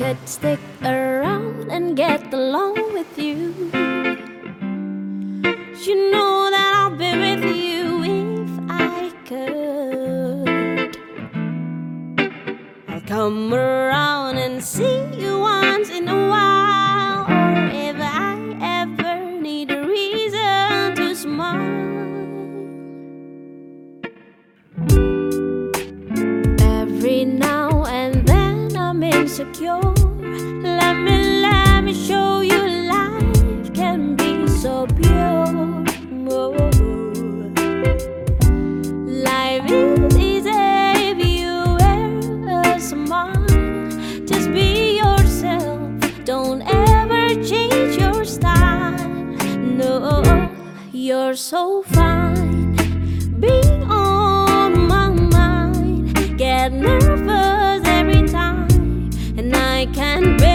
could stick around and get along with you. You know that I'll be with you if I could. I'll come around and see you once in a while, or if I ever need a reason to smile. Every now and then I'm insecure. Let me show you life can be so pure. Oh. Life is easy if you wear a smile. Just be yourself, don't ever change your style. No, you're so fine, being on my mind. Get nervous every time, and I can't